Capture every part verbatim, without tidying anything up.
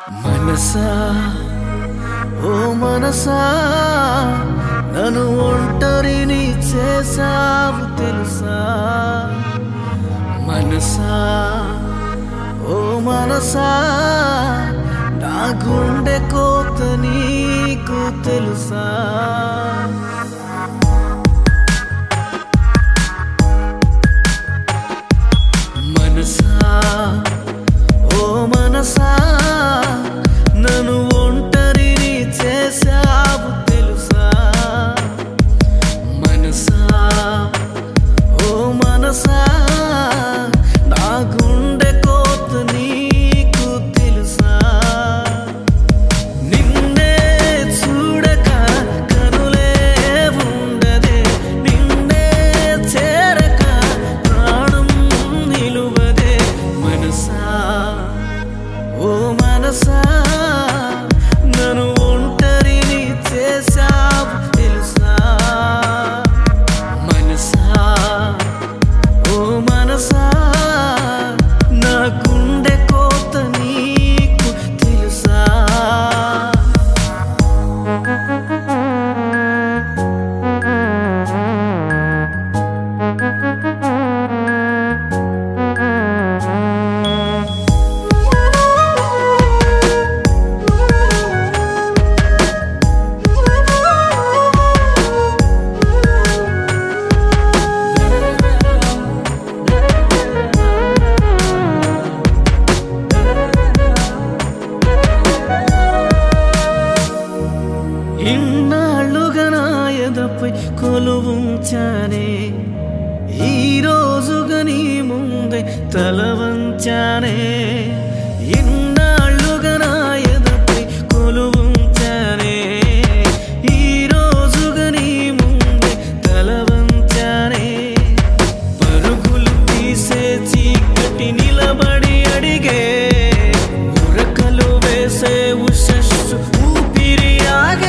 మనసా ఓ మనసా నన్ను ఒంటరిని చేసావు తెలుసా మనసా ఓ మనసా నా గుండె కోత నీకు తెలుసా మనసా ఓ మనసా నన్ను ఒంటరిని చేసావు తెలుసా మనసా ఓ మనసా నా గుండె కోత నీకు తెలుసా నిన్నే చూడక కనులే ఉండదే నిన్నే చేరక ప్రాణం నిలువదే మనసా ఓ మనసా నన్ను ఒంటరిని చేసావు తెలుసా మనసా ఓ మనసా నా గుండె కోత నీకు తెలుసా ఇన్నాళ్ళుగా నా ఎదపై కొలువుంచానే ఈ రోజుగా నీ ముందే తల వంచానే ఇన్నాళ్ళుగా నా ఎదపై కొలువుంచానే ఈ రోజుగా నీ ముందే తల వంచానే పరుగులు తీసే చీకటి నిలబడి అడిగే ఉరకలు వేసే ఉషస్సు ఊపిరి ఆగే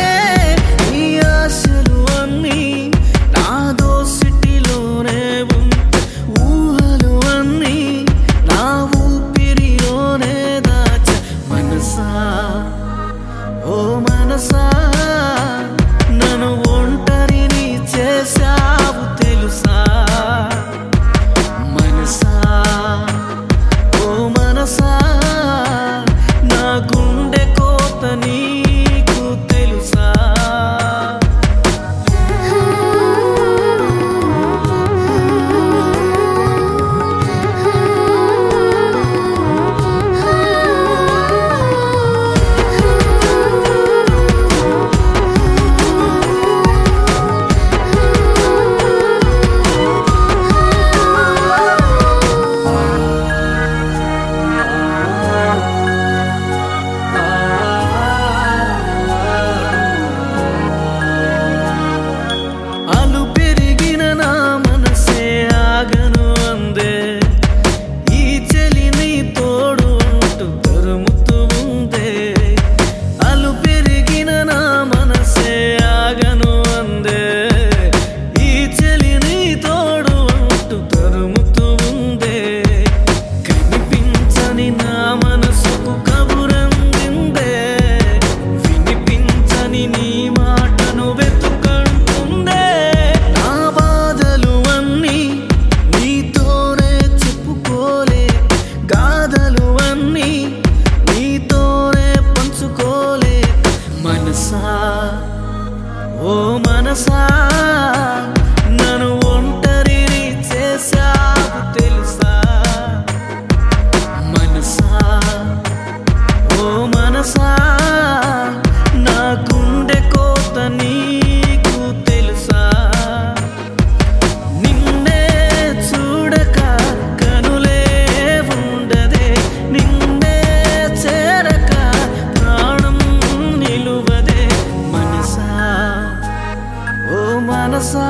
ఓ మనసా నన్ను ఒంటరిని చేసావు తెలుసా మనసా ఓ మనసా నా గుండె కోత నీకు తెలుసా ఓ మనసా నన్ను ఒంటరిని చేసావు తెలుసా మనసా ఓ మనసా నా గుండె కోత నీకు తెలుసా నిన్నే చూడక కనులే ఉండదే నిన్నే చేరక ప్రాణం నిలువదే మనసా ఓ మనసా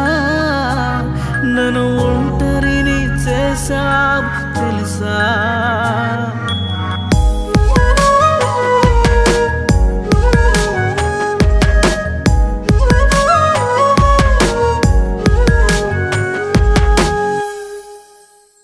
నన్ను ఒంటరిని చేసావు తెలుసా